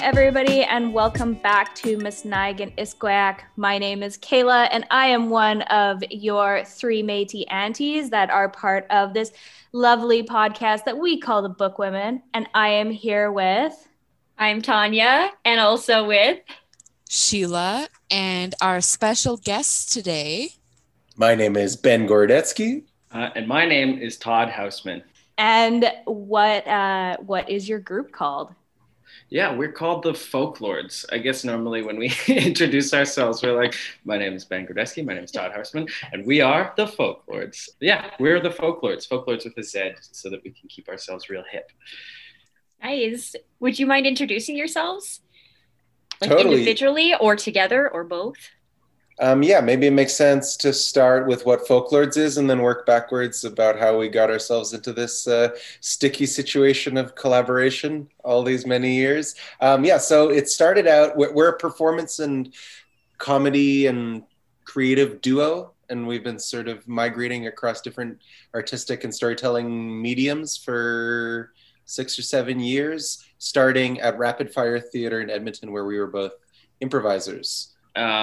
everybody, and welcome back to Miss Nigan Isquack. My name is Kayla, and I am one of your three Métis aunties that are part of this lovely podcast that we call the Book Women. And I am here with... I'm Tanya, and also with... Sheila, and our special guest today. My name is Ben Gordetsky. And my name is Todd Hausman. And what is your group called? Yeah, we're called the Folklords. I guess normally when we introduce ourselves, we're like, my name is Ben Gordetsky, my name is Todd Hausman, and we are the Folklords. Yeah, we're the Folklords, Folklords with a Z, so that we can keep ourselves real hip. Nice. Would you mind introducing yourselves? Like Totally. Individually or together or both? Yeah, maybe it makes sense to start with what Folklords is and then work backwards about how we got ourselves into this sticky situation of collaboration all these many years. So it started out, we're a performance and comedy and creative duo, and we've been sort of migrating across different artistic and storytelling mediums for 6 or 7 years, starting at Rapid Fire Theatre in Edmonton, where we were both improvisers.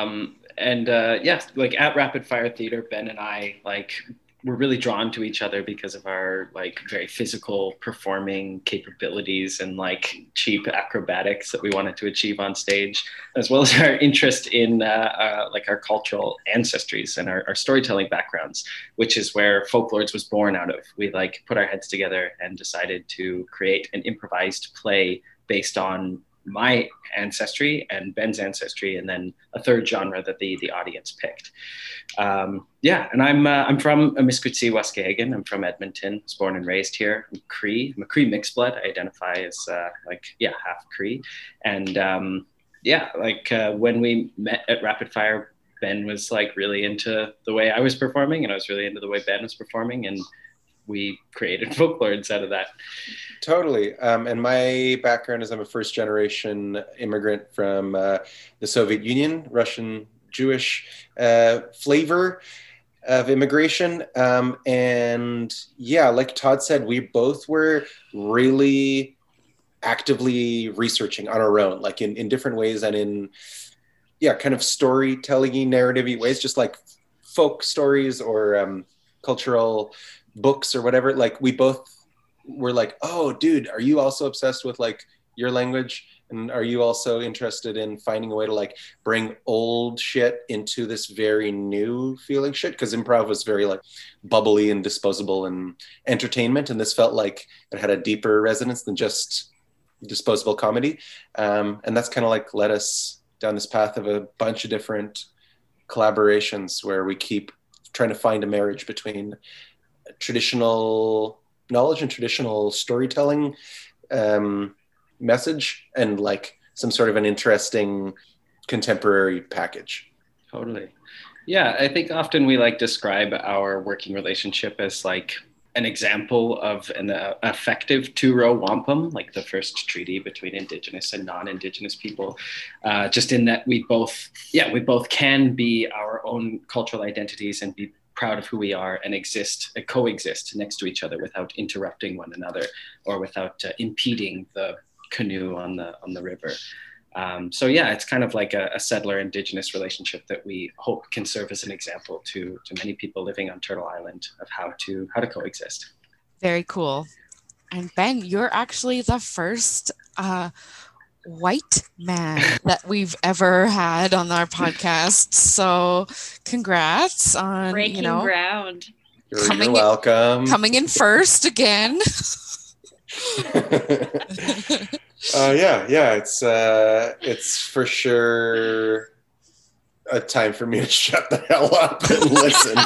At Rapid Fire Theatre, Ben and I were really drawn to each other because of our very physical performing capabilities and cheap acrobatics that we wanted to achieve on stage, as well as our interest in our cultural ancestries and our storytelling backgrounds, which is where Folklords was born out of. We put our heads together and decided to create an improvised play based on my ancestry and Ben's ancestry, and then a third genre that the audience picked. And I'm from Amiskwaciy, Waskahegan. I'm from Edmonton. I was born and raised here. I'm Cree. I'm a Cree mixed blood. I identify as half Cree. And when we met at Rapid Fire, Ben was really into the way I was performing, and I was really into the way Ben was performing, and we created Folklords out of that. Totally. And my background is I'm a first generation immigrant from the Soviet Union, Russian Jewish flavor of immigration. Like Todd said, we both were really actively researching on our own, in different ways and in kind of storytelling-y, narrative-y ways, just like folk stories or cultural books or whatever. We both were oh dude, are you also obsessed with your language, and are you also interested in finding a way to bring old shit into this very new feeling shit, because improv was very bubbly and disposable and entertainment, and this felt like it had a deeper resonance than just disposable comedy, and that's kind of led us down this path of a bunch of different collaborations where we keep trying to find a marriage between traditional knowledge and traditional storytelling message and some sort of an interesting contemporary package. Totally. Yeah, I think often we describe our working relationship as an example of an effective two-row wampum, the first treaty between Indigenous and non-Indigenous people, just in that we both can be our own cultural identities and be proud of who we are and coexist next to each other without interrupting one another or without impeding the canoe on the river. It's kind of like a settler Indigenous relationship that we hope can serve as an example to many people living on Turtle Island of how to coexist. Very cool. And Ben, you're actually the first white man that we've ever had on our podcast. So congrats on breaking ground. You're welcome. Coming in first again. It's for sure a time for me to shut the hell up and listen.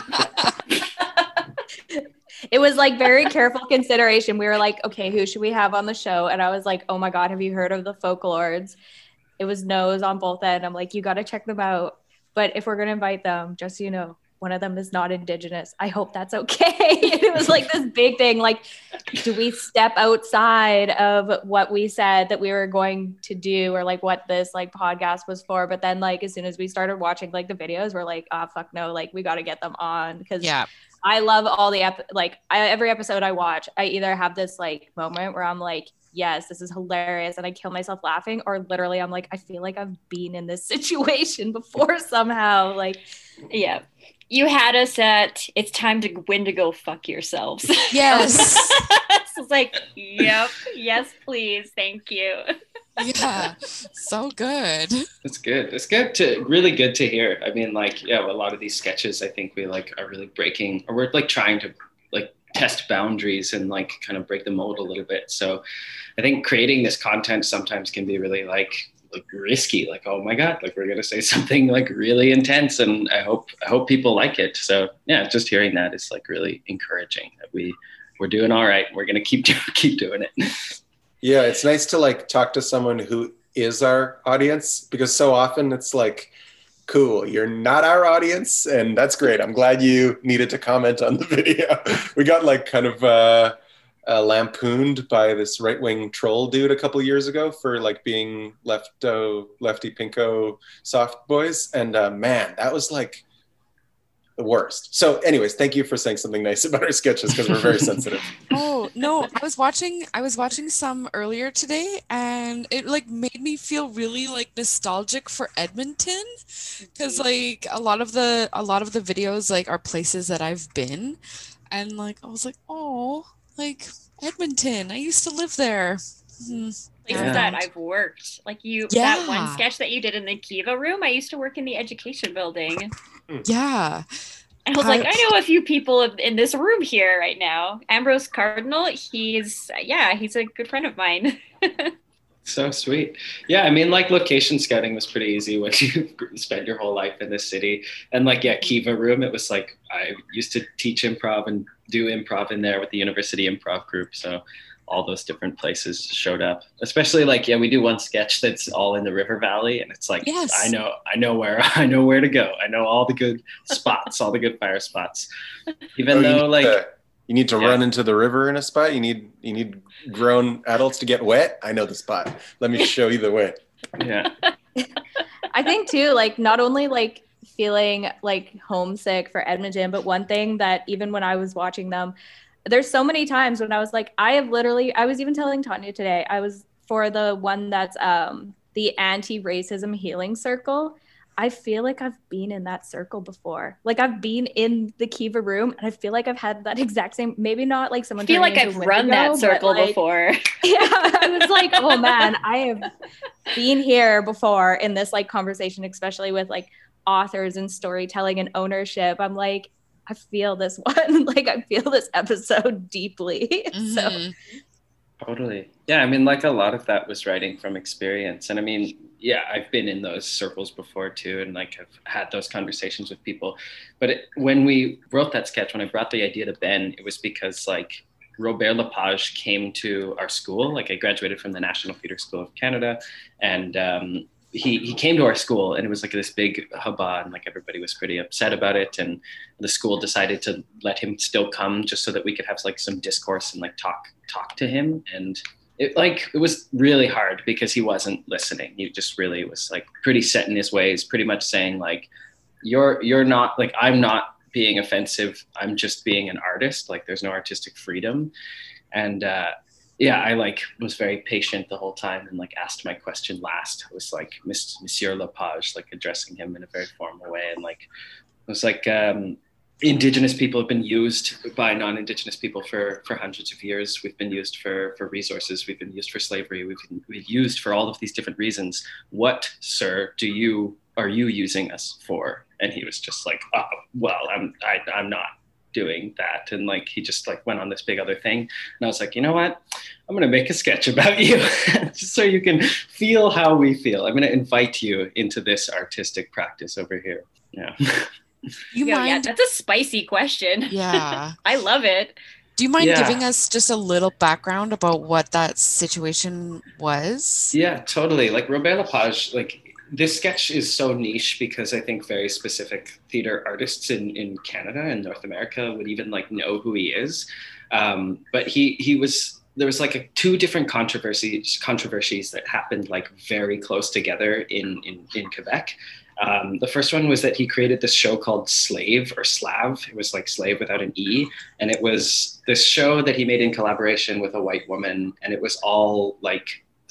It was very careful consideration. We were okay, who should we have on the show? And I was oh my God, have you heard of the Folklords? It was no's on both ends. I'm you got to check them out. But if we're going to invite them, just so you know, one of them is not Indigenous. I hope that's okay. And it was this big thing. Do we step outside of what we said that we were going to do, or what this podcast was for? But then as soon as we started watching the videos, we're fuck no, we got to get them on, because I love all the every episode I watch, I either have this moment where I'm yes, this is hilarious, and I kill myself laughing, or literally I'm like, I feel like I've been in this situation before somehow. Like, Yeah. You had us at it's time to when to go fuck yourselves. Yes. It's like, yep, yes, please, thank you. Yeah. So good. It's good. It's good to really good to hear. I mean, like, yeah, a lot of these sketches, I think we like are really breaking, or we're like trying to like test boundaries and like kind of break the mold a little bit. So I think creating this content sometimes can be really like risky. Like, oh my God, like we're gonna say something like really intense, and I hope people like it. So yeah, just hearing that is like really encouraging that we're doing all right. We're gonna keep doing it. Yeah, it's nice to like talk to someone who is our audience, because so often it's like, cool, you're not our audience, and that's great. I'm glad you needed to comment on the video. We got like kind of lampooned by this right-wing troll dude a couple of years ago for like being lefty pinko soft boys, and man, that was like the worst. So anyways, thank you for saying something nice about our sketches, because we're very sensitive. Oh no, I was watching some earlier today, and it like made me feel really like nostalgic for Edmonton, because like a lot of the videos like are places that I've been, and like I was like, oh, like Edmonton, I used to live there. Places Yeah. that I've worked. Like that one Yeah. sketch that you did in the Kiva room, I used to work in the education building. Yeah. And I was like, I know a few people in this room here right now. Ambrose Cardinal, he's a good friend of mine. So sweet. Yeah, I mean, like location scouting was pretty easy when you spend your whole life in this city. And like, yeah, Kiva room, it was like I used to teach improv and do improv in there with the university improv group. So all those different places showed up. Especially like, yeah, we do one sketch that's all in the River Valley, and it's like, Yes. I know where to go. I know all the good spots, all the good fire spots. Even though like you need to run into the river in a spot. You need grown adults to get wet. I know the spot. Let me show you the way. yeah. I think too, like not only like feeling like homesick for Edmonton, but one thing that even when I was watching them, there's so many times when I was like, I was even telling Tanya today, I was for the one that's the anti-racism healing circle. I feel like I've been in that circle before. Like I've been in the Kiva room, and I feel like I've had that exact same, maybe not like someone. I feel like I've run that circle before. Yeah, I was like, oh man, I have been here before in this like conversation, especially with like authors and storytelling and ownership. I'm like, I feel this one, like I feel this episode deeply. So totally. Yeah, I mean, like a lot of that was writing from experience. And I mean, yeah, I've been in those circles before too, and like I've had those conversations with people. But when we wrote that sketch, when I brought the idea to Ben, it was because like Robert Lepage came to our school. Like I graduated from the National Theatre School of Canada, and he came to our school, and it was like this big hubbub, and like everybody was pretty upset about it. And the school decided to let him still come just so that we could have like some discourse and like talk to him. And it was really hard because he wasn't listening. He just really was like pretty set in his ways, pretty much saying like, you're not like, I'm not being offensive. I'm just being an artist. Like there's no artistic freedom. And yeah, I like was very patient the whole time and like asked my question last. I was like Monsieur Lepage, like addressing him in a very formal way. And like, it was like, Indigenous people have been used by non-Indigenous people for hundreds of years. We've been used for resources. We've been used for slavery. We've been used for all of these different reasons. What, sir, are you using us for? And he was just like, oh, well, I'm not doing that. And like, he just like went on this big other thing. And I was like, you know what? I'm going to make a sketch about you just so you can feel how we feel. I'm going to invite you into this artistic practice over here. Yeah. Yeah, that's a spicy question. Yeah. I love it. Do you mind giving us just a little background about what that situation was? Yeah, totally. Like Robert Lepage, like this sketch is so niche because I think very specific theater artists in Canada and North America would even like know who he is. But there was like two different controversies that happened like very close together in Quebec. The first one was that he created this show called Slave or Slav. It was like slave without an E. And it was this show that he made in collaboration with a white woman. And it was all like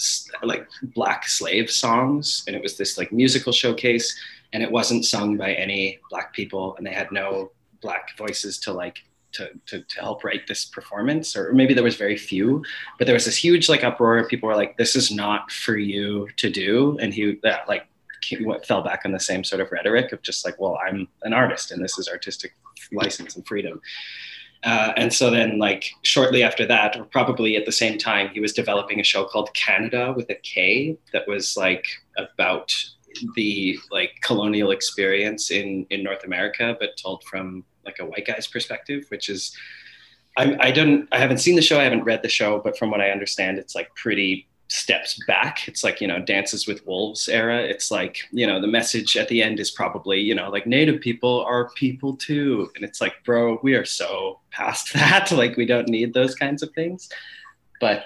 Black slave songs. And it was this like musical showcase. And it wasn't sung by any Black people. And they had no Black voices to help write this performance, or maybe there was very few, but there was this huge like uproar. People were like, this is not for you to do. And he fell back on the same sort of rhetoric of just like, well, I'm an artist and this is artistic license and freedom. And so then like shortly after that, or probably at the same time, he was developing a show called Canada with a K that was like about the like colonial experience in North America, but told from like a white guy's perspective, which is, I haven't seen the show, I haven't read the show, but from what I understand, it's like pretty steps back. It's like, Dances with Wolves era. It's like, the message at the end is probably, like Native people are people too. And it's like, bro, we are so past that. Like, we don't need those kinds of things. But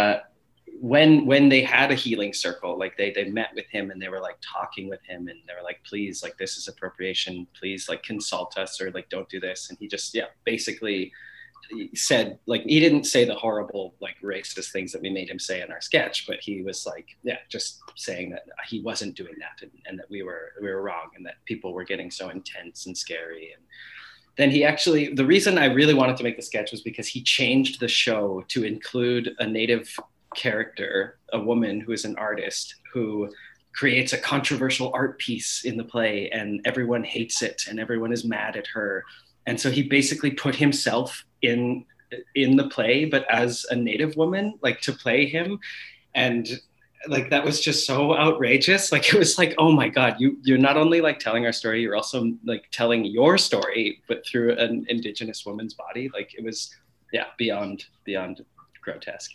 when they had a healing circle, like they met with him and they were like talking with him and they were like, please, like, this is appropriation, please like consult us, or like, don't do this. And he just, basically said, like, he didn't say the horrible like racist things that we made him say in our sketch, but he was like, just saying that he wasn't doing that, and that we were wrong, and that people were getting so intense and scary. And then he actually, the reason I really wanted to make the sketch was because he changed the show to include a Native character, a woman who is an artist who creates a controversial art piece in the play, and everyone hates it and everyone is mad at her. And so he basically put himself in the play, but as a Native woman, like, to play him. And like, that was just so outrageous. Like, it was like, oh my God, you're not only like telling our story, you're also like telling your story, but through an Indigenous woman's body. Like, it was, beyond grotesque.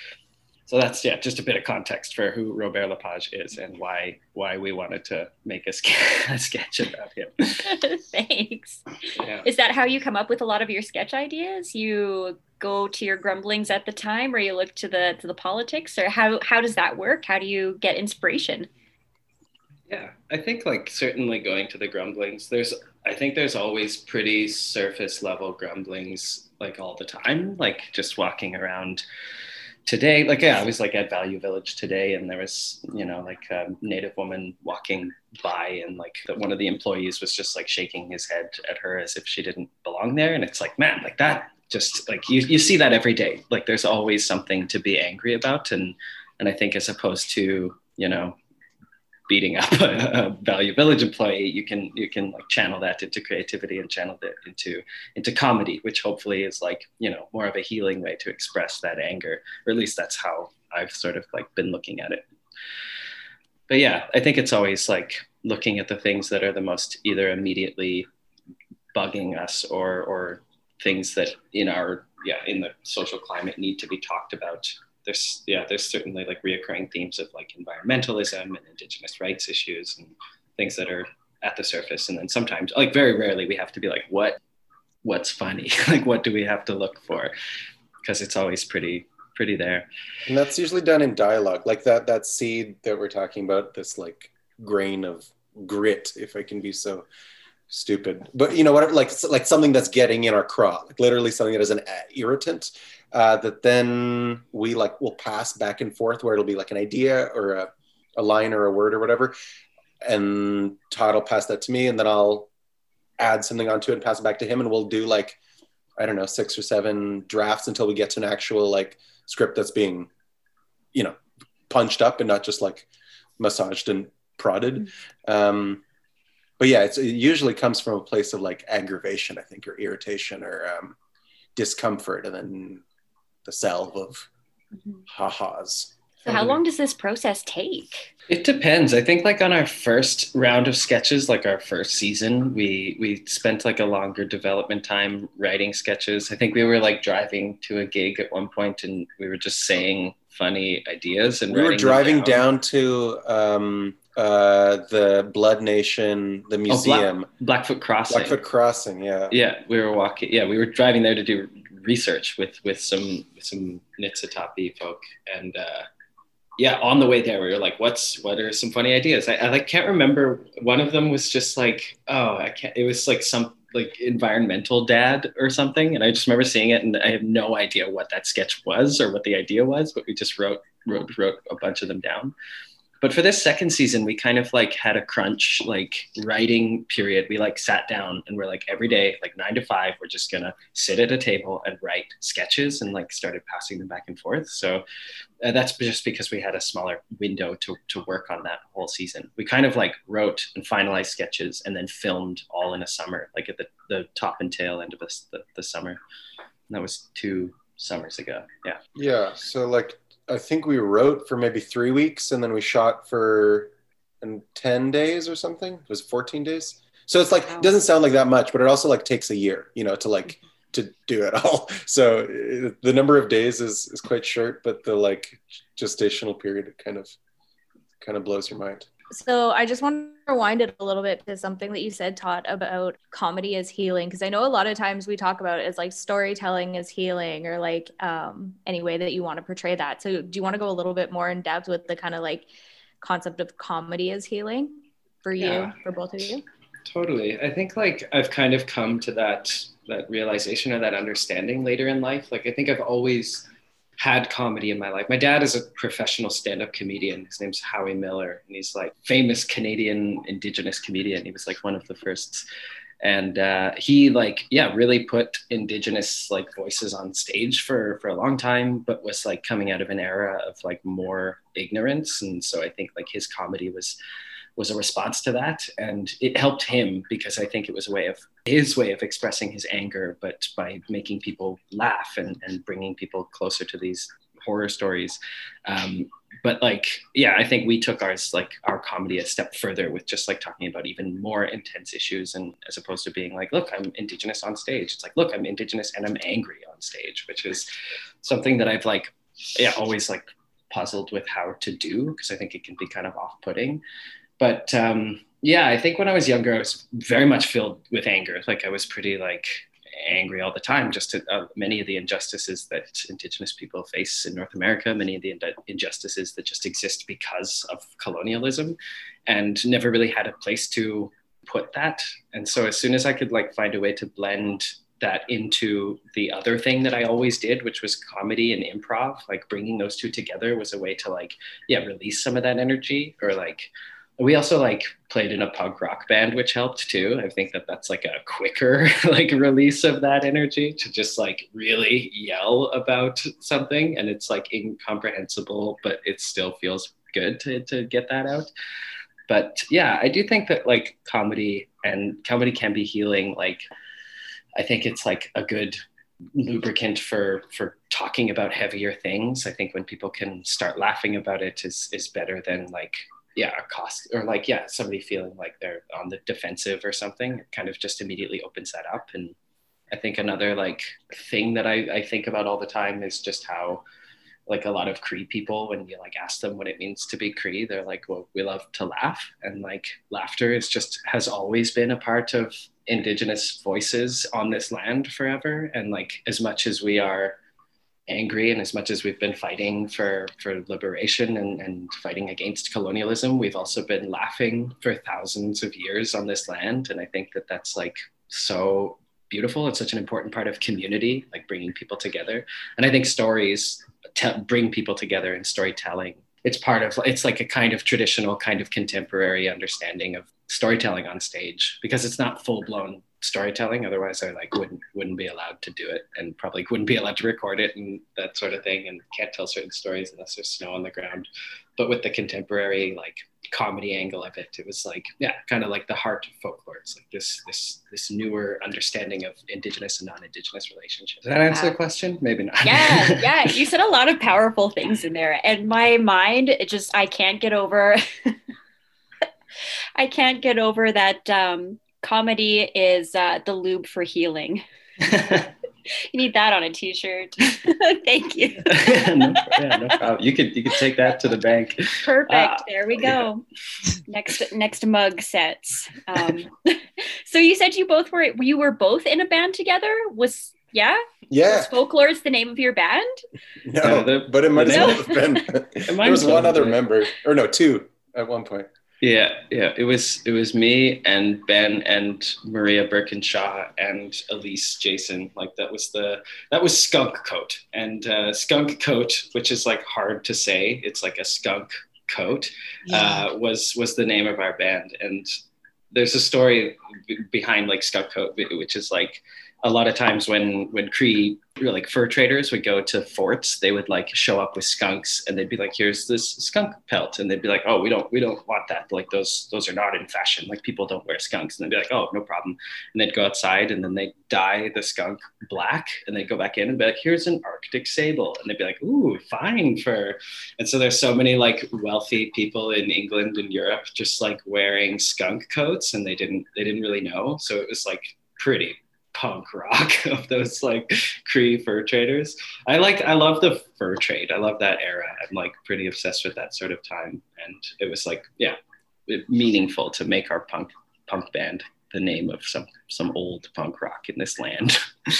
So that's, just a bit of context for who Robert Lepage is and why we wanted to make a sketch about him. Thanks. Yeah. Is that how you come up with a lot of your sketch ideas? You go to your grumblings at the time, or you look to the politics, or how does that work? How do you get inspiration? Yeah, I think like certainly going to the grumblings, I think there's always pretty surface level grumblings like all the time, like just walking around. Today, like, I was like at Value Village today, and there was, like a Native woman walking by, and like one of the employees was just like shaking his head at her as if she didn't belong there. And it's like, man, like that just like, you see that every day. Like, there's always something to be angry about. And I think as opposed to, beating up a Value Village employee, you can like channel that into creativity and channel that into comedy, which hopefully is like, more of a healing way to express that anger, or at least that's how I've sort of like been looking at it. But yeah, I think it's always like looking at the things that are the most either immediately bugging us or things that in the social climate need to be talked about. There's certainly like reoccurring themes of like environmentalism and Indigenous rights issues and things that are at the surface. And then sometimes, like very rarely, we have to be like, what's funny? Like, what do we have to look for? Because it's always pretty there. And that's usually done in dialogue, like that seed that we're talking about, this like grain of grit, if I can be so stupid. But whatever, like something that's getting in our craw, like literally something that is an irritant. That then we'll pass back and forth, where it'll be like an idea or a line or a word or whatever. And Todd will pass that to me, and then I'll add something onto it and pass it back to him. And we'll do like, I don't know, 6 or 7 drafts until we get to an actual like script that's being, punched up and not just like massaged and prodded. But yeah, it usually comes from a place of like aggravation, I think, or irritation or discomfort, and then the salve of ha-has. So how long does this process take? It depends. I think like on our first round of sketches, like our first season, we spent like a longer development time writing sketches. I think we were like driving to a gig at one point, and we were just saying funny ideas. And we were driving down to the Blood Nation, the museum. Blackfoot Crossing. Blackfoot Crossing, yeah. Yeah, we were walking. Yeah, we were driving there to do research with some Niitsitapi folk, and yeah, on the way there, we were like, what are some funny ideas? I like can't remember. One of them was just like, oh, I can't. It was like some like environmental dad or something, and I just remember seeing it, and I have no idea what that sketch was or what the idea was, but we just wrote a bunch of them down. But for this second season, we kind of like had a crunch like writing period. We like sat down and we're like every day, like 9 to 5, we're just gonna sit at a table and write sketches, and like started passing them back and forth. So that's just because we had a smaller window to work on that whole season. We kind of like wrote and finalized sketches and then filmed all in a summer, like at the top and tail end of the summer. And that was 2 summers ago. Yeah. Yeah. So like, I think we wrote for maybe 3 weeks, and then we shot for 10 days or something. It was 14 days. So it's like, it doesn't sound like that much, but it also like takes a year, you know, to like, to do it all. So the number of days is quite short, but the like gestational period kind of blows your mind. So I just want to rewind it a little bit to something that you said, Todd, about comedy as healing. Because I know a lot of times we talk about it as like storytelling as healing, or like any way that you want to portray that. So do you want to go a little bit more in depth with the kind of like concept of comedy as healing for you, for both of you? Totally. I think like I've kind of come to that realization or that understanding later in life. Like I think I've always had comedy in my life. My dad is a professional stand-up comedian. His name's Howie Miller, and he's like famous Canadian Indigenous comedian. He was like one of the first. And he like, yeah, really put Indigenous like voices on stage for a long time, but was like coming out of an era of like more ignorance. And so I think like his comedy was a response to that, and it helped him because I think it was his way of expressing his anger, but by making people laugh and bringing people closer to these horror stories. But like, yeah, I think we took our comedy a step further with just like talking about even more intense issues, and as opposed to being like, look, I'm Indigenous on stage, it's like, look, I'm Indigenous and I'm angry on stage, which is something that I've like, yeah, always like puzzled with how to do, because I think it can be kind of off-putting. But yeah, I think when I was younger, I was very much filled with anger. Like I was pretty like angry all the time, just to many of the injustices that Indigenous people face in North America, many of the injustices that just exist because of colonialism, and never really had a place to put that. And so as soon as I could like find a way to blend that into the other thing that I always did, which was comedy and improv, like bringing those two together was a way to like, yeah, release some of that energy. Or like, we also like played in a punk rock band, which helped too. I think that that's like a quicker like release of that energy, to just like really yell about something, and it's like incomprehensible, but it still feels good to get that out. But yeah, I do think that like comedy can be healing. Like I think it's like a good lubricant for talking about heavier things. I think when people can start laughing about it is better than like, yeah, a cost, or like, yeah, somebody feeling like they're on the defensive or something. It kind of just immediately opens that up. And I think another like thing that I think about all the time is just how like a lot of Cree people, when you like ask them what it means to be Cree, they're like, well, we love to laugh. And like laughter has always been a part of Indigenous voices on this land forever. And like, as much as we are angry, and as much as we've been fighting for liberation and fighting against colonialism, we've also been laughing for thousands of years on this land. And I think that that's like so beautiful. It's such an important part of community, like bringing people together. And I think stories bring people together, and storytelling, it's like a kind of traditional, kind of contemporary understanding of storytelling on stage, because it's not full-blown storytelling. Otherwise I like wouldn't be allowed to do it, and probably wouldn't be allowed to record it and that sort of thing, and can't tell certain stories unless there's snow on the ground. But with the contemporary like comedy angle of it, it was like, yeah, kind of like the heart of folklore. It's like this newer understanding of Indigenous and non-Indigenous relationships. Does that answer the question? Maybe not. Yeah, you said a lot of powerful things in there, and my mind, I can't get over that comedy is the lube for healing. You need that on a t-shirt. Thank you. No problem. You could take that to the bank. Perfect. There we go. Yeah. Next mug sets. So you said you were both in a band together. Was Yeah? Yeah. Was Folklore's the name of your band? No, but it might have been. There was one other member, or no, two at one point. Yeah. It was me and Ben and Maria Birkinshaw and Elise Jason. Like that was Skunk Coat. And Skunk Coat, which is like hard to say, it's like a skunk coat, was the name of our band. And there's a story behind like Skunk Coat, which is like a lot of times when Cree, like fur traders would go to forts, they would like show up with skunks and they'd be like, here's this skunk pelt. And they'd be like, oh, we don't want that. Like those are not in fashion. Like people don't wear skunks. And they'd be like, oh, no problem. And they'd go outside and then they'd dye the skunk black and they'd go back in and be like, here's an Arctic sable. And they'd be like, ooh, fine fur. And so there's so many like wealthy people in England and Europe just like wearing skunk coats and they didn't really know. So it was like pretty punk rock of those like Cree fur traders. I love the fur trade. I love that era. I'm like pretty obsessed with that sort of time. And it was like, meaningful to make our punk band the name of some old punk rock in this land.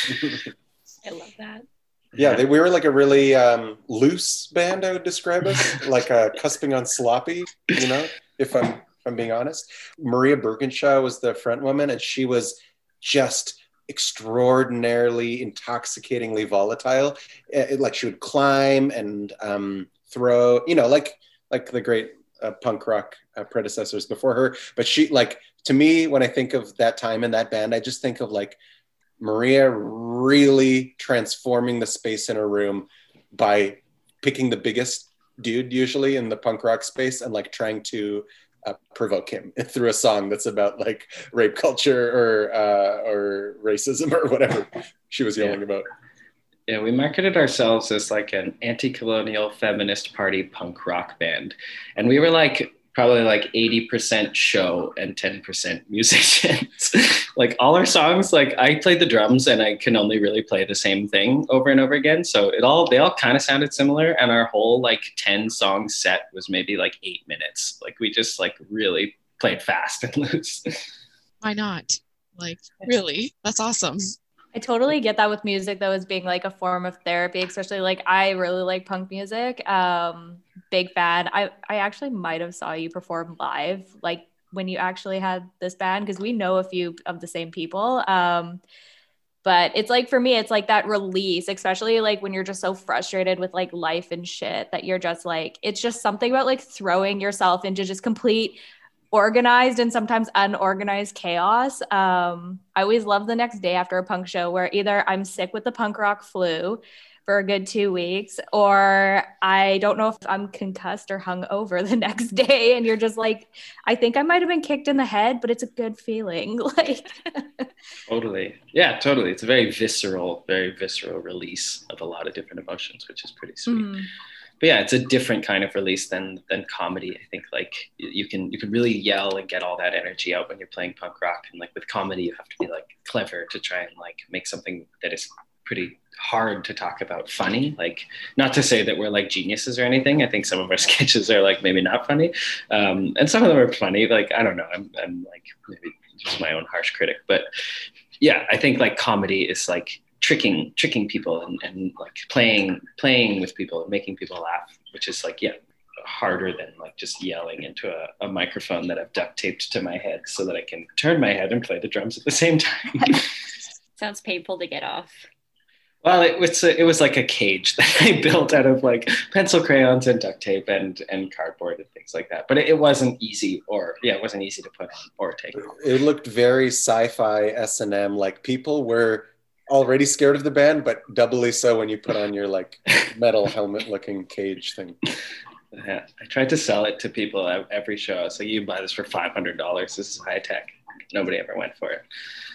I love that. Yeah, we were like a really loose band, I would describe us, like cusping on sloppy, if I'm being honest. Maria Birkinshaw was the front woman and she was just extraordinarily intoxicatingly volatile. Like she would climb and throw, like the great punk rock predecessors before her. But she, like, to me, when I think of that time in that band, I just think of like Maria really transforming the space in her room by picking the biggest dude usually in the punk rock space and like trying to provoke him through a song that's about like rape culture or racism or whatever she was yelling about. Yeah, we marketed ourselves as like an anti-colonial feminist party punk rock band. And we were like probably like 80% show and 10% musicians. Like all our songs, like I played the drums and I can only really play the same thing over and over again. So they all kind of sounded similar. And our whole like 10 song set was maybe like 8 minutes. Like we just like really played fast and loose. Why not? Like, really? That's awesome. I totally get that with music though, as being like a form of therapy, especially like I really like punk music. Big fan. I actually might have saw you perform live, like when you actually had this band, because we know a few of the same people. But it's like, for me, it's like that release, especially like when you're just so frustrated with like life and shit that you're just like, it's just something about like throwing yourself into just complete organized and sometimes unorganized chaos. I always love the next day after a punk show where either I'm sick with the punk rock flu for a good 2 weeks, or I don't know if I'm concussed or hungover the next day. And you're just like, I think I might've been kicked in the head, but it's a good feeling. Like, Totally. Yeah, totally. It's a very visceral release of a lot of different emotions, which is pretty sweet. Mm. But yeah, it's a different kind of release than comedy. I think like you can really yell and get all that energy out when you're playing punk rock. And like with comedy, you have to be like clever to try and like make something that is pretty hard to talk about funny. Like, not to say that we're like geniuses or anything. I think some of our sketches are like maybe not funny. And some of them are funny. Like, I don't know. I'm like maybe just my own harsh critic. But yeah, I think like comedy is like tricking people and like playing with people and making people laugh, which is like, yeah, harder than like just yelling into a microphone that I've duct taped to my head so that I can turn my head and play the drums at the same time. Sounds painful to get off. Well, it was like a cage that I built out of like pencil crayons and duct tape and cardboard and things like that. But it wasn't easy it wasn't easy to put on or take off. It looked very sci-fi S&M. Like people were already scared of the band, but doubly so when you put on your like metal helmet looking cage thing. Yeah, I tried to sell it to people at every show. I was like, you can buy this for $500. This is high tech. Nobody ever went for it.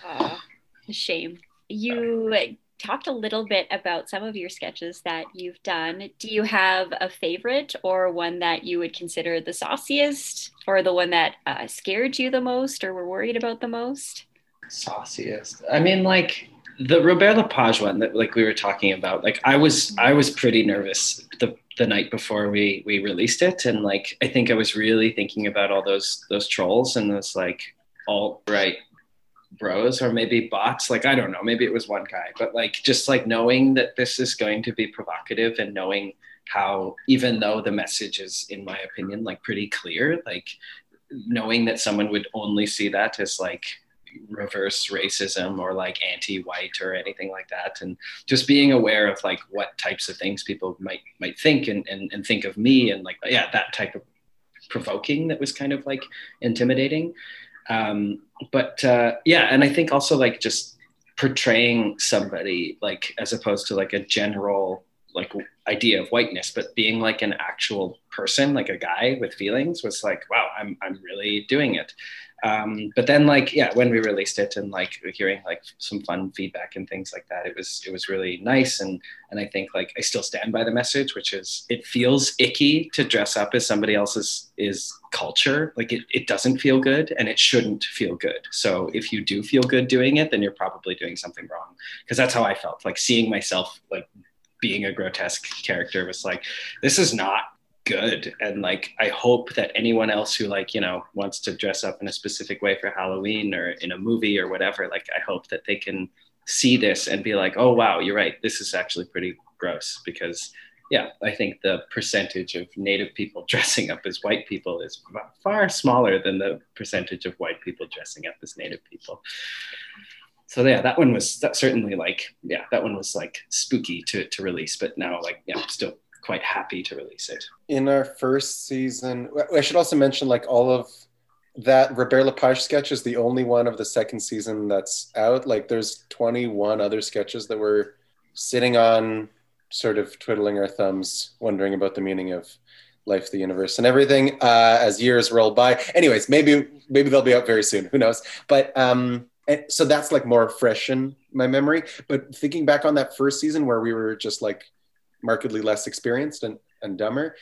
Shame. You talked a little bit about some of your sketches that you've done. Do you have a favorite or one that you would consider the sauciest, or the one that scared you the most or were worried about the most? Sauciest. I mean, like the Robert Lepage one that like we were talking about, like I was pretty nervous the night before we released it. And like, I think I was really thinking about all those trolls and those like alt-right bros or maybe bots. Like, I don't know, maybe it was one guy, but like, just like knowing that this is going to be provocative and knowing how, even though the message is, in my opinion, like pretty clear, like knowing that someone would only see that as like reverse racism or like anti-white or anything like that, and just being aware of like what types of things people might think and think of me, and like, yeah, that type of provoking that was kind of like intimidating. But yeah, and I think also like just portraying somebody like as opposed to like a general like idea of whiteness, but being like an actual person, like a guy with feelings, was like, wow, I'm really doing it. But then like, yeah, when we released it and like hearing like some fun feedback and things like that, it was really nice. And I think like I still stand by the message, which is, it feels icky to dress up as somebody else's culture. Like it doesn't feel good, and it shouldn't feel good. So if you do feel good doing it, then you're probably doing something wrong. Because that's how I felt, like seeing myself like being a grotesque character was like, this is not good. And like, I hope that anyone else who like, you know, wants to dress up in a specific way for Halloween or in a movie or whatever, like, I hope that they can see this and be like, oh wow, you're right, this is actually pretty gross. Because yeah, I think the percentage of Native people dressing up as white people is far smaller than the percentage of white people dressing up as Native people. So yeah, that one was certainly like, yeah, that one was like spooky to release, but now like, yeah, I'm still quite happy to release it. In our first season, I should also mention like all of that Robert Lepage sketch is the only one of the second season that's out. Like there's 21 other sketches that we're sitting on, sort of twiddling our thumbs, wondering about the meaning of life, the universe, and everything as years roll by. Anyways, maybe they'll be out very soon. Who knows? But and so that's like more fresh in my memory. But thinking back on that first season where we were just like markedly less experienced and dumber,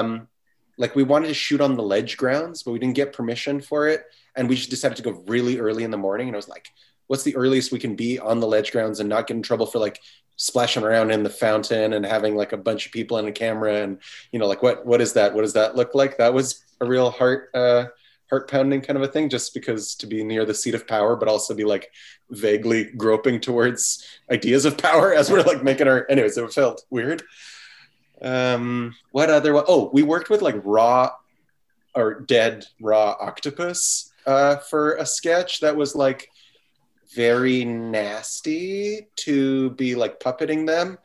like we wanted to shoot on the ledge grounds, but we didn't get permission for it. And we just decided to go really early in the morning. And I was like, what's the earliest we can be on the ledge grounds and not get in trouble for like splashing around in the fountain and having like a bunch of people and a camera? And, you know, like what is that? What does that look like? That was a real heart pounding kind of a thing, just because to be near the seat of power, but also be like vaguely groping towards ideas of power as we're like making our, anyways, it felt weird. What other, oh, we worked with like dead raw octopus for a sketch that was like very nasty to be like puppeting them.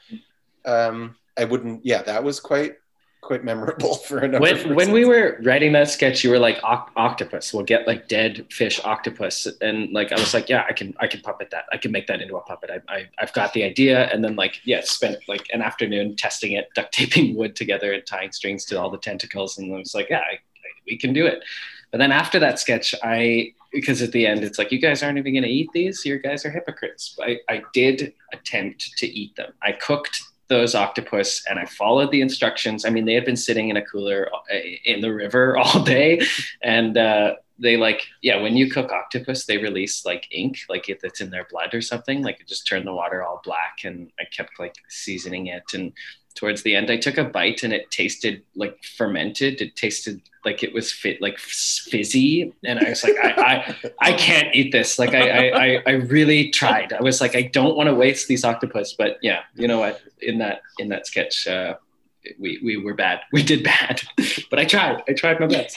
I wouldn't, yeah, that was quite memorable for a number of reasons. When we were writing that sketch, you were like, octopus, we'll get like dead fish octopus, and like I was like, yeah, I can puppet that, I can make that into a puppet. I've got the idea. And then like, yeah, spent like an afternoon testing it, duct taping wood together and tying strings to all the tentacles, and I was like, yeah, we can do it. But then after that sketch, because at the end it's like, you guys aren't even going to eat these, you guys are hypocrites. I did attempt to eat them. I cooked those octopus and I followed the instructions. I mean, they had been sitting in a cooler in the river all day, and they like, yeah, when you cook octopus, they release like ink, like if it's in their blood or something, like it just turned the water all black. And I kept like seasoning it, and towards the end I took a bite and it tasted like fermented. It tasted like it was like fizzy, and I was like, I can't eat this. Like I really tried. I was like, I don't want to waste these octopus. But yeah, you know what, in that sketch we were bad. We did bad. But I tried my best.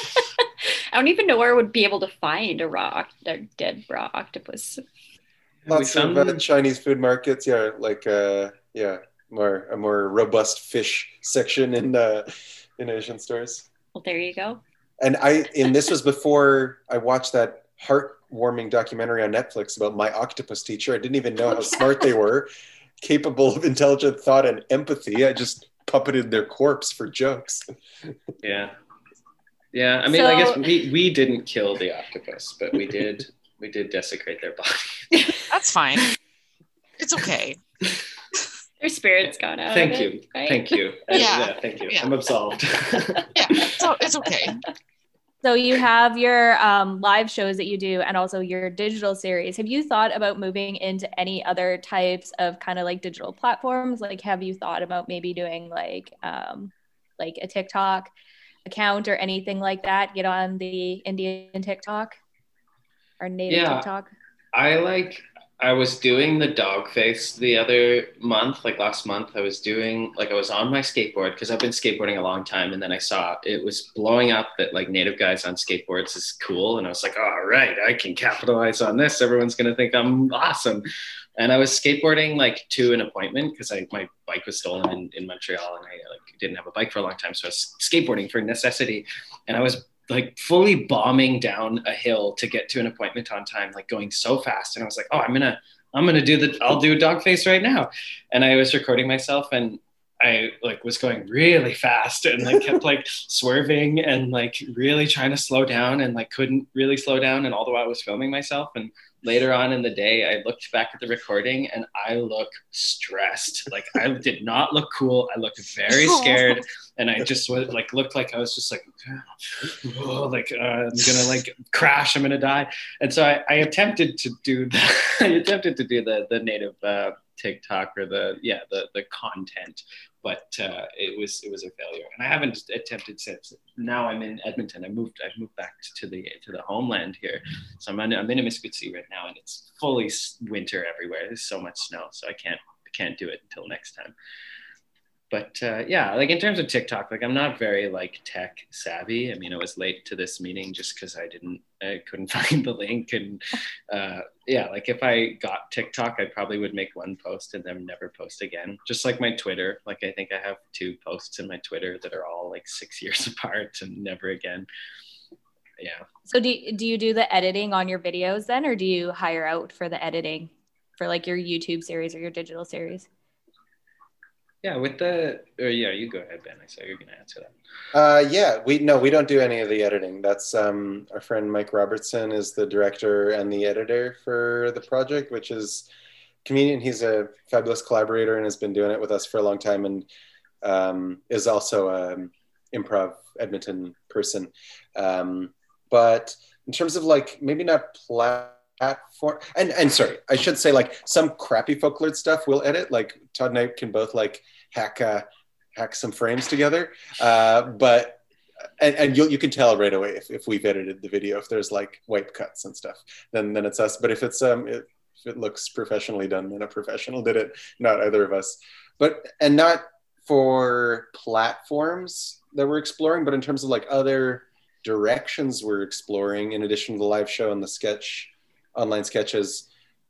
I don't even know where I would be able to find a dead raw octopus. Lots of Chinese food markets, yeah, like yeah, a more robust fish section in Asian stores. Well, there you go. And this was before I watched that heartwarming documentary on Netflix about my octopus teacher. I didn't even know how smart they were, capable of intelligent thought and empathy. I just puppeted their corpse for jokes. Yeah. I mean, I guess we didn't kill the octopus, but we did desecrate their body. That's fine. It's okay. Their spirit's gone out. Thank you. Right? Thank you. Yeah. Thank you. Yeah. I'm absolved. Yeah, so it's okay. So you have your live shows that you do and also your digital series. Have you thought about moving into any other types of kind of like digital platforms? Like, have you thought about maybe doing like a TikTok account or anything like that? Get on the Indian TikTok or native TikTok? I was doing the dog face the other month, like last month. I was on my skateboard because I've been skateboarding a long time, and then I saw it was blowing up that like native guys on skateboards is cool, and I was like, all right, I can capitalize on this. Everyone's gonna think I'm awesome. And I was skateboarding like to an appointment because my bike was stolen in Montreal, and I like didn't have a bike for a long time, so I was skateboarding for necessity, and I was like fully bombing down a hill to get to an appointment on time, like going so fast. And I was like, oh, I'll do a dog face right now. And I was recording myself, and I like was going really fast and like kept like swerving and like really trying to slow down and like couldn't really slow down. And all the while I was filming myself. And later on in the day, I looked back at the recording and I look stressed. Like I did not look cool. I looked very scared. And I just was like, looked like I was just like, oh, like I'm gonna like crash. I'm gonna die. And so I attempted to do the native TikTok or the content, but it was a failure. And I haven't attempted since. Now I'm in Edmonton. I've moved back to the homeland here. So I'm in Amiskwaciy right now, and it's fully winter everywhere. There's so much snow, so I can't do it until next time. But yeah, like in terms of TikTok, like I'm not very like tech savvy. I mean, I was late to this meeting just because I couldn't find the link. And yeah, like if I got TikTok, I probably would make one post and then never post again. Just like my Twitter. Like I think I have 2 posts in my Twitter that are all like 6 years apart and never again. Yeah. So do you do the editing on your videos then, or do you hire out for the editing for like your YouTube series or your digital series? Yeah, you go ahead, Ben. I saw you're going to answer that. Yeah, we don't do any of the editing. That's our friend Mike Robertson is the director and the editor for the project, which is comedian. He's a fabulous collaborator and has been doing it with us for a long time, and is also an improv Edmonton person. But in terms of like maybe not platform, and sorry, I should say like some crappy folklore stuff we'll edit. Like Todd and I can both like hack some frames together. But you can tell right away if we've edited the video, if there's like wipe cuts and stuff, then it's us. But if it's if it looks professionally done, then a professional did it, not either of us. And not for platforms that we're exploring, but in terms of like other directions we're exploring in addition to the live show and the online sketches,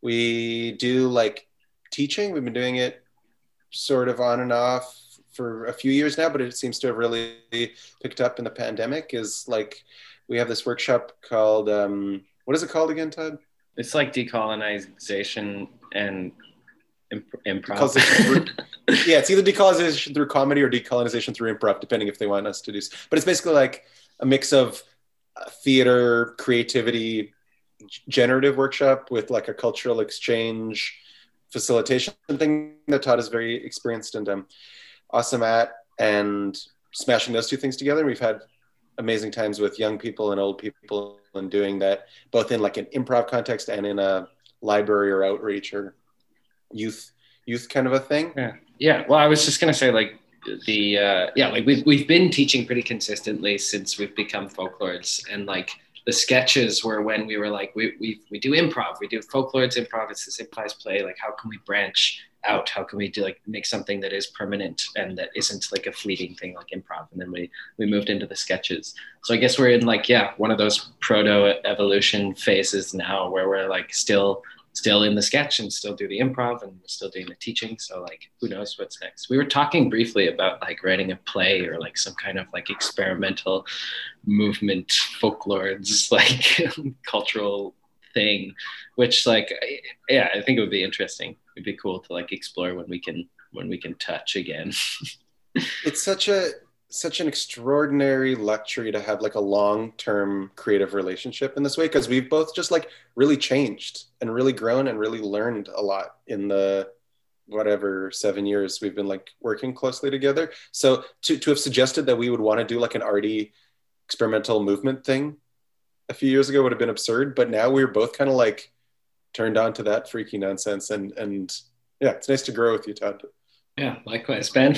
we do like teaching. We've been doing it sort of on and off for a few years now, but it seems to have really picked up in the pandemic. Is like we have this workshop called what is it called again, Todd? It's like decolonization and improv. Yeah, it's either decolonization through comedy or decolonization through improv, depending if they want us to do. But it's basically like a mix of theater, creativity, generative workshop with like a cultural exchange facilitation thing that Todd is very experienced and awesome at, and smashing those 2 things together. We've had amazing times with young people and old people and doing that both in like an improv context and in a library or outreach or youth kind of a thing. Yeah. Well, I was just gonna say like like we've been teaching pretty consistently since we've become Folklords, and like the sketches were when we were like we do improv, we do Folklords improv, it's this improvised play, like how can we branch out, how can we do like make something that is permanent and that isn't like a fleeting thing like improv. And then we moved into the sketches. So I guess we're in like one of those proto evolution phases now where we're like still in the sketch and still do the improv and we're still doing the teaching. So like, who knows what's next? We were talking briefly about like writing a play or like some kind of like experimental movement, Folklords, like cultural thing, which like, yeah, I think it would be interesting. It'd be cool to like explore when we can touch again. It's such an extraordinary luxury to have like a long-term creative relationship in this way, because we've both just like really changed and really grown and really learned a lot in the whatever 7 years we've been like working closely together. So to have suggested that we would want to do like an arty experimental movement thing a few years ago would have been absurd, but now we're both kind of like turned on to that freaky nonsense, and yeah, it's nice to grow with you, Todd. Yeah, likewise, Ben.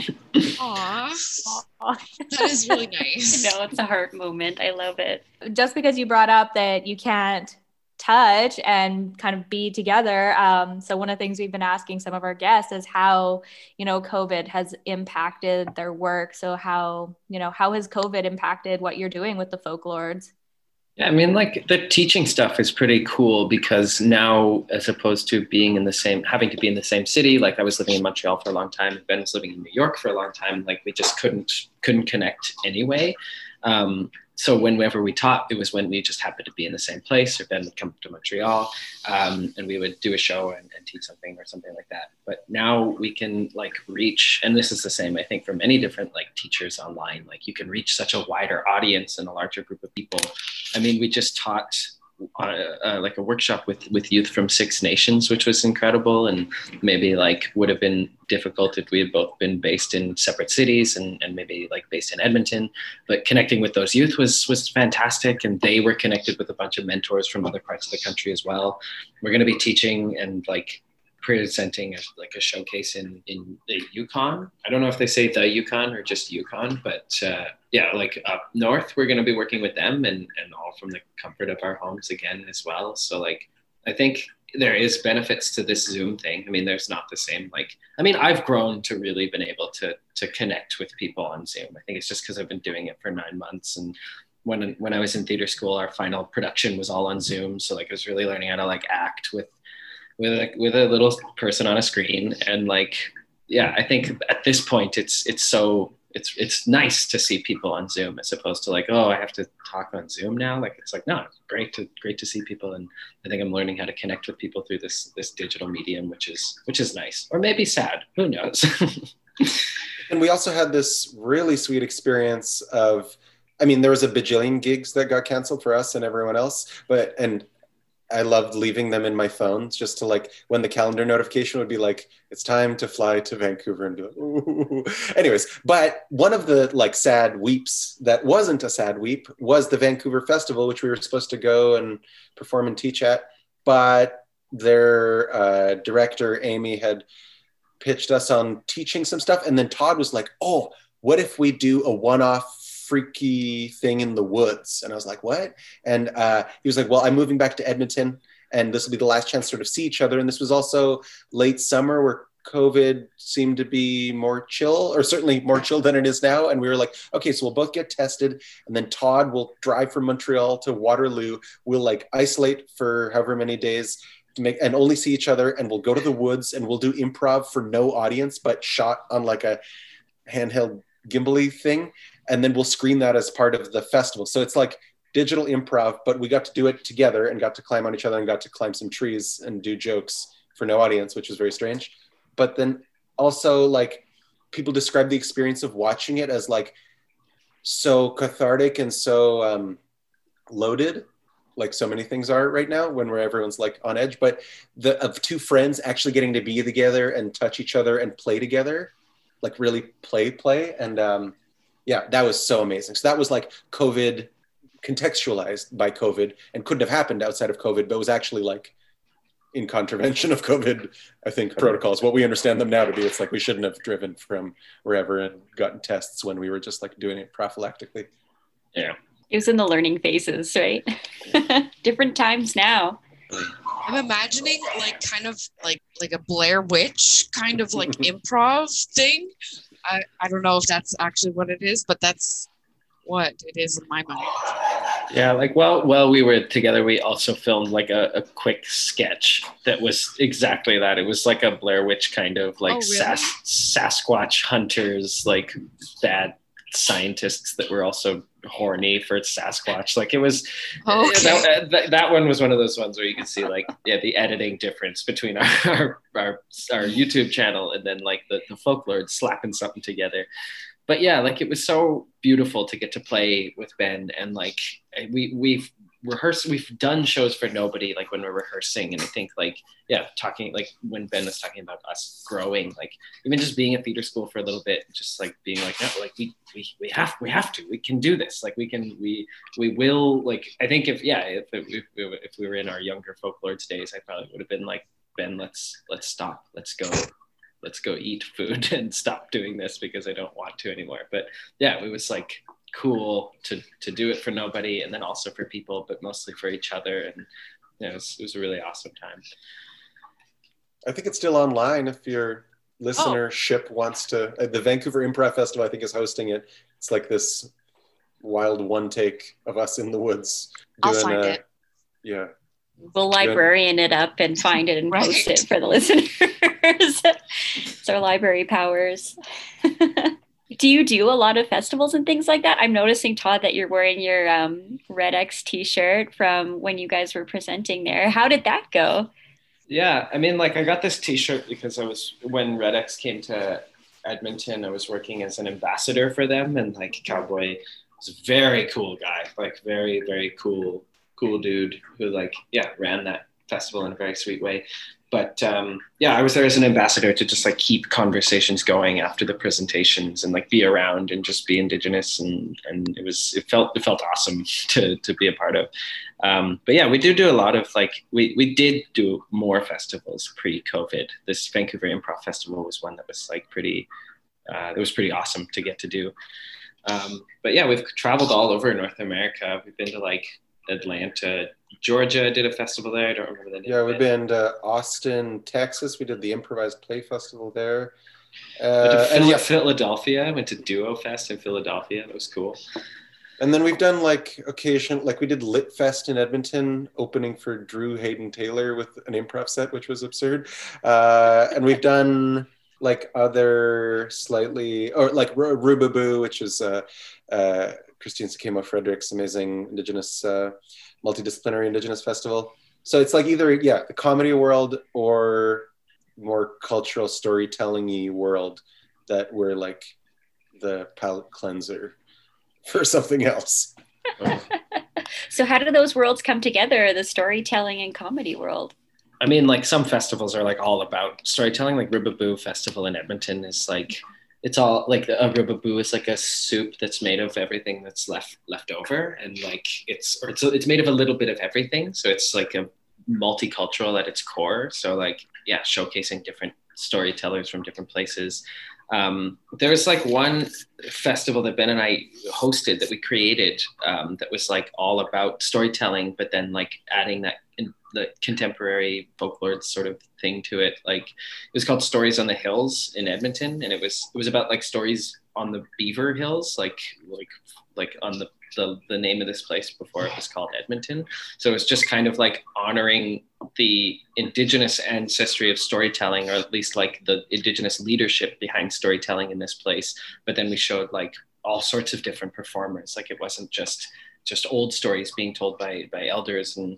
Aww. That is really nice. No, it's a heart moment. I love it. Just because you brought up that you can't touch and kind of be together. So one of the things we've been asking some of our guests is how, COVID has impacted their work. So how has COVID impacted what you're doing with the Folklords? Yeah, I mean, like the teaching stuff is pretty cool because now, as opposed to having to be in the same city, like I was living in Montreal for a long time, and Ben was living in New York for a long time, like we just couldn't connect anyway. So whenever we taught, it was when we just happened to be in the same place, or Ben would come to Montreal, and we would do a show and teach something or something like that. But now we can like reach, and this is the same, I think, for many different like teachers online, like you can reach such a wider audience and a larger group of people. I mean, we just taught like a workshop with youth from 6 nations, which was incredible, and maybe like would have been difficult if we had both been based in separate cities and maybe like based in Edmonton. But connecting with those youth was fantastic, and they were connected with a bunch of mentors from other parts of the country as well. We're going to be teaching and like presenting a showcase in the Yukon. I don't know if they say the Yukon or just Yukon, but yeah, like up north, we're going to be working with them and all from the comfort of our homes again as well. So like, I think there is benefits to this Zoom thing. I mean, there's not the same, like, I mean, I've grown to really been able to connect with people on Zoom. I think it's just because I've been doing it for 9 months. And when I was in theater school, our final production was all on Zoom. So like, I was really learning how to like act with a little person on a screen. And like, yeah, I think at this point it's nice to see people on Zoom as opposed to like, oh, I have to talk on Zoom now. Like, it's like, no, it's great to see people. And I think I'm learning how to connect with people through this digital medium, which is nice, or maybe sad, who knows. And we also had this really sweet experience of, I mean, there was a bajillion gigs that got canceled for us and everyone else, and I loved leaving them in my phone just to like, when the calendar notification would be like, it's time to fly to Vancouver, and be like, ooh. Anyways, but one of the like sad weeps that wasn't a sad weep was the Vancouver Festival, which we were supposed to go and perform and teach at, but their director, Amy, had pitched us on teaching some stuff. And then Todd was like, oh, what if we do a one-off freaky thing in the woods? And I was like, what? And he was like, well, I'm moving back to Edmonton, and this will be the last chance to sort of see each other. And this was also late summer where COVID seemed to be more chill, or certainly more chill than it is now. And we were like, okay, so we'll both get tested, and then Todd will drive from Montreal to Waterloo. We'll like isolate for however many days to make, and only see each other. And we'll go to the woods and we'll do improv for no audience, but shot on like a handheld gimbally thing. And then we'll screen that as part of the festival. So it's like digital improv, but we got to do it together and got to climb on each other and got to climb some trees and do jokes for no audience, which was very strange. But then also like people describe the experience of watching it as like so cathartic and so loaded, like so many things are right now when everyone's like on edge. But of 2 friends actually getting to be together and touch each other and play together, like really play. And yeah, that was so amazing. So that was like COVID, contextualized by COVID, and couldn't have happened outside of COVID, but was actually like in contravention of COVID, I think, protocols. What we understand them now to be, it's like we shouldn't have driven from wherever and gotten tests when we were just like doing it prophylactically. Yeah. It was in the learning phases, right? Different times now. I'm imagining like kind of like a Blair Witch kind of like improv thing. I don't know if that's actually what it is, but that's what it is in my mind. Yeah, like while we were together, we also filmed like a quick sketch that was exactly that. It was like a Blair Witch kind of like Sasquatch hunters, like bad scientists that were also horny for Sasquatch. Like it was that one was one of those ones where you could see like the editing difference between our YouTube channel and then like the Folklords slapping something together. But yeah, like it was so beautiful to get to play with Ben, and like we've done shows for nobody, like when we're rehearsing, and I think like talking like when Ben was talking about us growing, like even just being at theater school for a little bit, just like being like, no, like we have to, we can do this, like we will, like I think if we were in our younger Folklords days, I probably would have been like, Ben, let's stop, let's go eat food and stop doing this because I don't want to anymore. But yeah, it was like cool to do it for nobody, and then also for people, but mostly for each other. And yeah, it was a really awesome time. I think it's still online if your listenership wants to. The Vancouver Improv Festival, I think, is hosting it. It's like this wild one take of us in the woods I'll doing find it. Yeah. We'll librarian it up and find it and post it for the listeners. It's our library powers. Do you do a lot of festivals and things like that? I'm noticing, Todd, that you're wearing your Red X t-shirt from when you guys were presenting there. How did that go? Yeah, I mean, like I got this t-shirt because when Red X came to Edmonton, I was working as an ambassador for them, and like Cowboy was a very cool guy, like very, very cool dude who like, yeah, ran that festival in a very sweet way. But yeah, I was there as an ambassador to just like keep conversations going after the presentations and like be around and just be Indigenous, and it felt awesome to be a part of. But yeah, we do a lot of like we did do more festivals pre-COVID. This Vancouver Improv Festival was one that was like pretty awesome to get to do. But yeah, we've traveled all over North America. We've been to like Atlanta, Georgia, did a festival there. I don't remember the name. Yeah, we've been to Austin, Texas. We did the Improvised Play Festival there. Went to Philadelphia. Went to Duo Fest in Philadelphia. That was cool. And then we've done like occasion, like we did Lit Fest in Edmonton, opening for Drew Hayden Taylor with an improv set, which was absurd. And we've done like other slightly, or like Rubaboo, which is Christine Sakemo Frederick's amazing Indigenous, multidisciplinary Indigenous festival. So it's like either, yeah, the comedy world or more cultural storytelling-y world that we're like the palate cleanser for something else. So how do those worlds come together, the storytelling and comedy world? I mean, like some festivals are like all about storytelling, like Ribaboo Festival in Edmonton is like, it's all like a ribaboo is like a soup that's made of everything that's left over, and like it's made of a little bit of everything, so it's like a multicultural at its core. So like, yeah, showcasing different storytellers from different places. There was like one festival that Ben and I hosted that we created that was like all about storytelling, but then like adding that in the contemporary folklore sort of thing to it. Like it was called Stories on the Hills in Edmonton, and it was about like stories on the Beaver Hills, like on the name of this place before it was called Edmonton. So it was just kind of like honoring the Indigenous ancestry of storytelling, or at least like the Indigenous leadership behind storytelling in this place. But then we showed like all sorts of different performers. Like it wasn't just old stories being told by elders, and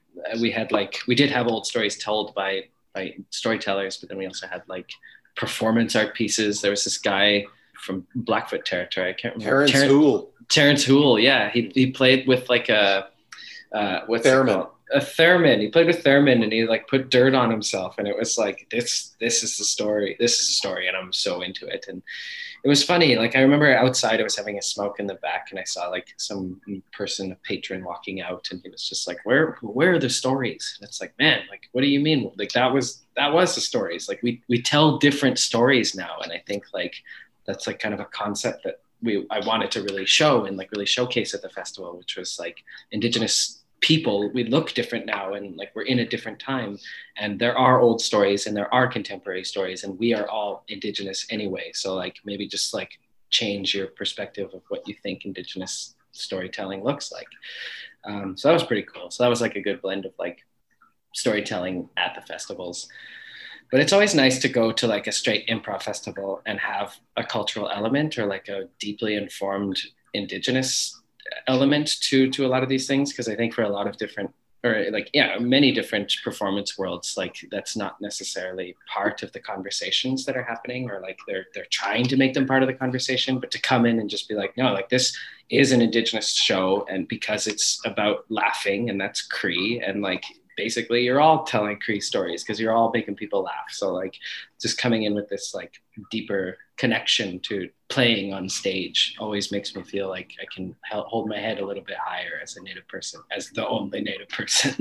we did have old stories told by storytellers, but then we also had like performance art pieces. There was this guy from Blackfoot territory, I can't remember. Terrence Houle, yeah. He played with like a theremin. A theremin. He played with theremin, and he like put dirt on himself, and it was like this is the story. This is the story, and I'm so into it. And it was funny. Like I remember outside, I was having a smoke in the back, and I saw like some person, a patron, walking out, and he was just like, "Where are the stories?" And it's like, man, like what do you mean? Like that was the stories. Like we tell different stories now, and I think like that's like kind of a concept that I wanted to really show and like really showcase at the festival, which was like Indigenous people, we look different now, and like we're in a different time, and there are old stories and there are contemporary stories, and we are all Indigenous anyway. So like maybe just like change your perspective of what you think Indigenous storytelling looks like. So that was pretty cool. So that was like a good blend of like storytelling at the festivals. But it's always nice to go to like a straight improv festival and have a cultural element or like a deeply informed Indigenous element to a lot of these things, because I think for a lot of different, or like, yeah, many different performance worlds, like that's not necessarily part of the conversations that are happening, or like they're trying to make them part of the conversation, but to come in and just be like, no, like this is an Indigenous show, and because it's about laughing, and that's Cree, and like basically you're all telling Cree stories because you're all making people laugh. So like just coming in with this like deeper connection to playing on stage always makes me feel like I can hold my head a little bit higher as a Native person, as the only Native person.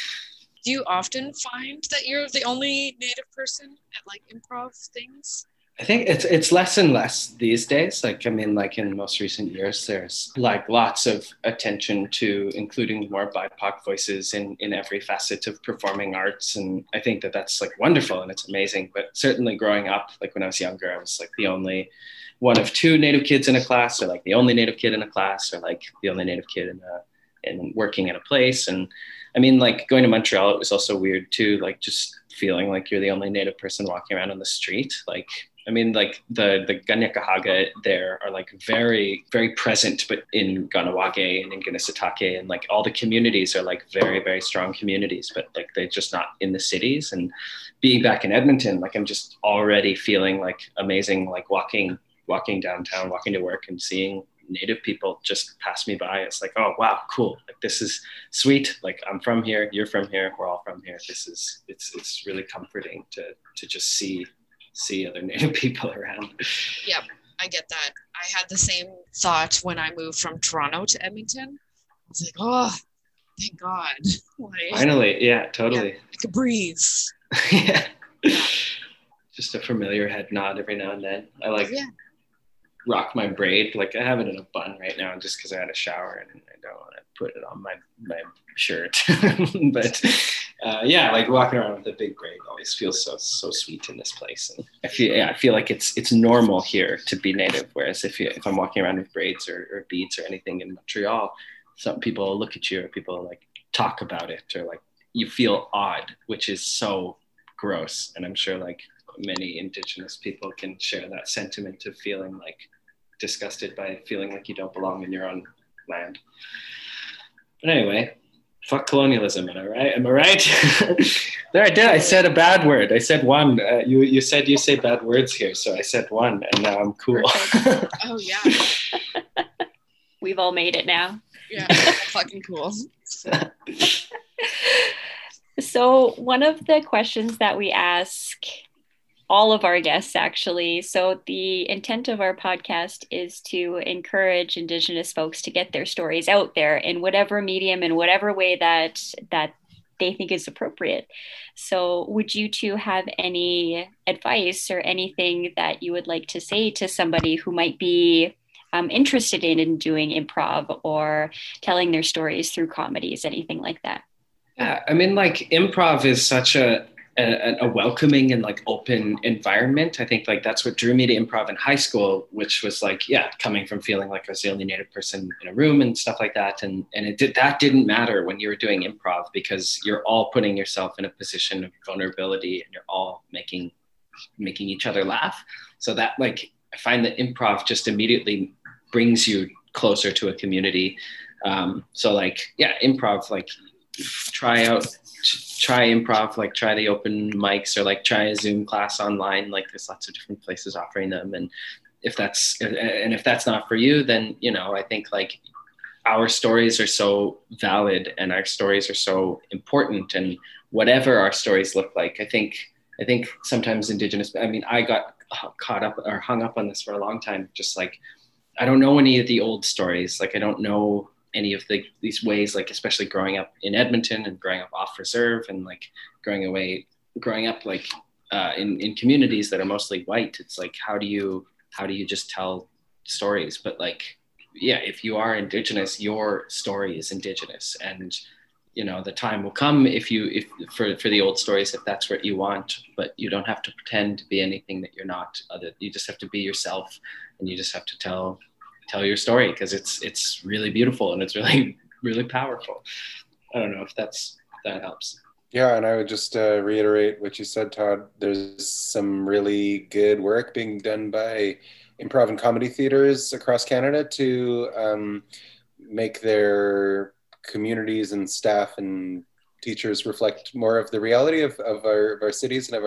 Do you often find that you're the only Native person at like improv things? I think it's less and less these days. Like, I mean, like in most recent years, there's like lots of attention to including more BIPOC voices in every facet of performing arts. And I think that that's like wonderful and it's amazing. But certainly growing up, like when I was younger, I was like the only one of two Native kids in a class, or like the only Native kid in a class, or like the only Native kid in working in a place. And I mean, like going to Montreal, it was also weird too, like just feeling like you're the only Native person walking around on the street. Like, I mean, like the Kanien'kehá:ka there are like very, very present, but in Kahnawake and in Kanesatake, and like all the communities are like very, very strong communities, but like they're just not in the cities. And being back in Edmonton, like I'm just already feeling like amazing, like walking downtown, walking to work and seeing Native people just pass me by. It's like, oh wow, cool, like this is sweet, like I'm from here, you're from here, we're all from here. It's really comforting to just see other Native people around. Yep, I get that. I had the same thought when I moved from Toronto to Edmonton. I was like, oh, thank God. Like, finally, yeah, totally. Yeah, I could breathe. Yeah. Just a familiar head nod every now and then. I like rock my braid. Like I have it in a bun right now just because I had a shower and I don't want to put it on my shirt. But yeah, like walking around with a big braid always feels so sweet in this place. And I feel like it's normal here to be Native. Whereas if I'm walking around with braids or beads or anything in Montreal, some people look at you or people like talk about it, or like you feel odd, which is so gross. And I'm sure like many Indigenous people can share that sentiment of feeling like disgusted by feeling like you don't belong in your own land. But anyway, fuck colonialism, am I right? There I did. I said a bad word. I said one. You said you say bad words here, so I said one, and now I'm cool. Oh yeah. We've all made it now. Yeah, fucking cool. So one of the questions that we ask all of our guests, actually. So the intent of our podcast is to encourage Indigenous folks to get their stories out there in whatever medium, in whatever way that they think is appropriate. So would you two have any advice or anything that you would like to say to somebody who might be interested in doing improv or telling their stories through comedies, anything like that? Yeah, I mean, like improv is such a welcoming and like open environment. I think like that's what drew me to improv in high school, which was like, yeah, coming from feeling like I was the only Native person in a room and stuff like that. And that didn't matter when you were doing improv, because you're all putting yourself in a position of vulnerability and you're all making each other laugh. So that like, I find that improv just immediately brings you closer to a community. So like, yeah, improv, like try improv, like try the open mics or like try a Zoom class online. Like there's lots of different places offering them. And if that's not for you, then, you know, I think like our stories are so valid and our stories are so important, and whatever our stories look like, I think sometimes Indigenous, I mean, I got caught up or hung up on this for a long time. Just like, I don't know any of the old stories. Like I don't know any of these ways, like especially growing up in Edmonton and growing up off reserve and like growing up like in communities that are mostly white. It's like, how do you just tell stories? But like, yeah, if you are Indigenous, your story is Indigenous, and you know the time will come if for the old stories, if that's what you want. But you don't have to pretend to be anything that you're not. You just have to be yourself, and you just have to tell your story, because it's really beautiful and it's really, really powerful. I don't know if that helps. Yeah, and I would just reiterate what you said, Todd. There's some really good work being done by improv and comedy theaters across Canada to make their communities and staff and teachers reflect more of the reality of our cities and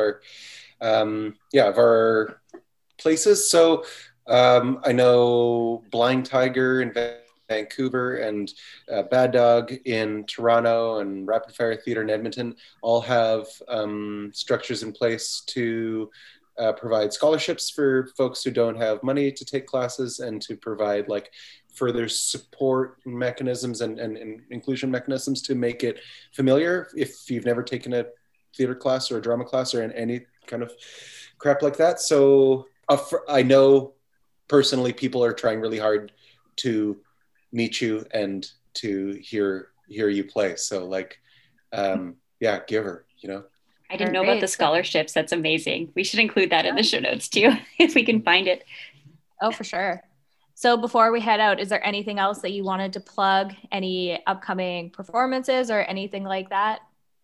of our places. So I know Blind Tiger in Vancouver and Bad Dog in Toronto and Rapid Fire Theatre in Edmonton all have structures in place to provide scholarships for folks who don't have money to take classes, and to provide like further support mechanisms and inclusion mechanisms to make it familiar if you've never taken a theater class or a drama class or any kind of crap like that. So I know personally people are trying really hard to meet you and to hear you play. So like, yeah, give her, you know. I didn't know about the Great. scholarships. That's amazing. We should include that in the show notes too, if we can find it. Oh, for sure. So before we head out, is there anything else that you wanted to plug? Any upcoming performances or anything like that?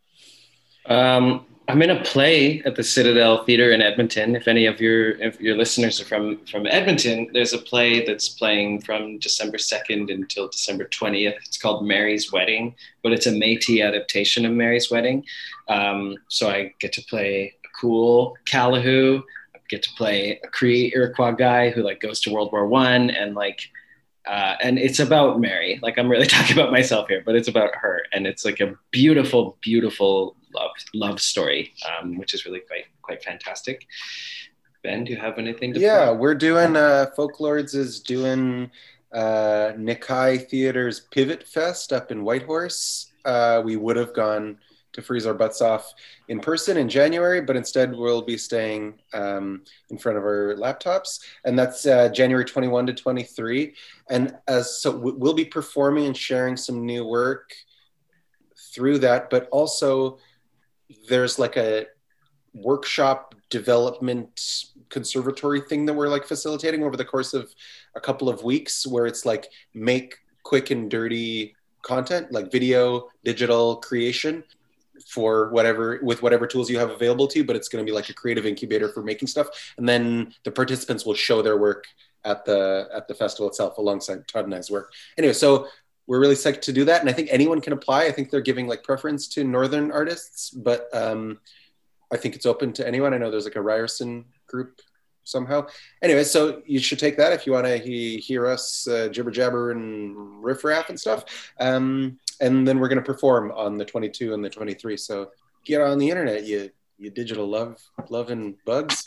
I'm in a play at the Citadel Theatre in Edmonton. If any of your listeners are from Edmonton, there's a play that's playing from December 2nd until December 20th. It's called Mary's Wedding, but it's a Métis adaptation of Mary's Wedding. So I get to play a cool Callahoo. I get to play a Cree Iroquois guy who like goes to World War I, and like and it's about Mary. Like I'm really talking about myself here, but it's about her, and it's like a beautiful, beautiful love story, which is really quite fantastic. Ben, do you have anything to plug? We're doing Folklords is doing Nikai Theater's Pivot Fest up in Whitehorse. We would have gone to freeze our butts off in person in January, but instead we'll be staying in front of our laptops, and that's January 21 to 23. And so we'll be performing and sharing some new work through that, but also there's like a workshop development conservatory thing that we're like facilitating over the course of a couple of weeks, where it's like make quick and dirty content, like video, digital creation for whatever tools you have available to you, but it's going to be like a creative incubator for making stuff. And then the participants will show their work at the festival itself alongside Todd and I's work. Anyway, so we're really psyched to do that. And I think anyone can apply. I think they're giving like preference to Northern artists, but I think it's open to anyone. I know there's like a Ryerson group somehow. Anyway, so you should take that if you want to hear us jibber jabber and riff raff and stuff. And then we're going to perform on the 22 and the 23. So get on the internet, you digital loving bugs.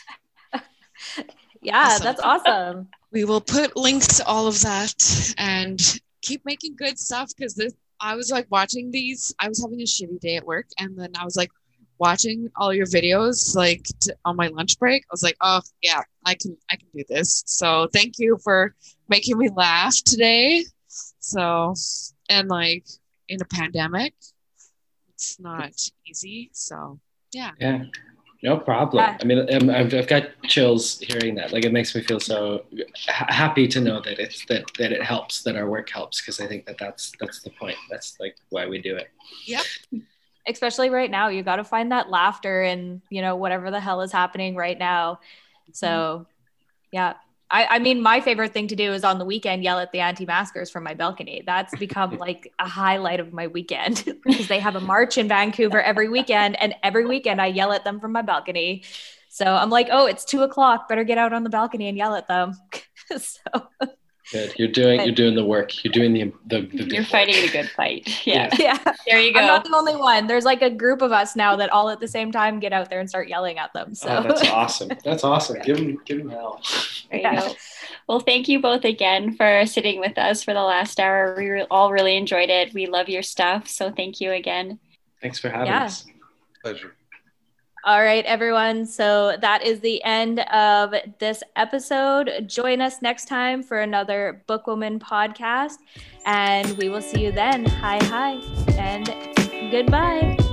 Yeah, Awesome. that's awesome. We will put links to all of that and keep making good stuff, because I was like watching these. I was having a shitty day at work, and then I was like watching all your videos like on my lunch break. I was like, oh yeah, I can do this. So thank you for making me laugh today. So, and like in a pandemic, it's not easy. So yeah. No problem. Yeah. I mean, I've got chills hearing that. Like, it makes me feel so happy to know that that it helps, that our work helps, because I think that's the point. That's like why we do it. Yep. Especially right now, you got to find that laughter in, whatever the hell is happening right now. So yeah, I mean, my favorite thing to do is on the weekend, yell at the anti-maskers from my balcony. That's become like a highlight of my weekend, because they have a march in Vancouver every weekend, and every weekend I yell at them from my balcony. So I'm like, oh, it's 2:00. Better get out on the balcony and yell at them. So good. You're doing the work. You're doing the good You're work. fighting a good fight. Yeah. yeah, There you go. I'm not the only one. There's like a group of us now that all at the same time get out there and start yelling at them. So Oh, that's awesome. That's awesome. Give them hell. There you go. Well, thank you both again for sitting with us for the last hour. We all really enjoyed it. We love your stuff. So thank you again. Thanks for having Yeah. us. Pleasure. All right, everyone. So that is the end of this episode. Join us next time for another Bookwoman podcast, and we will see you then. Hi, and goodbye.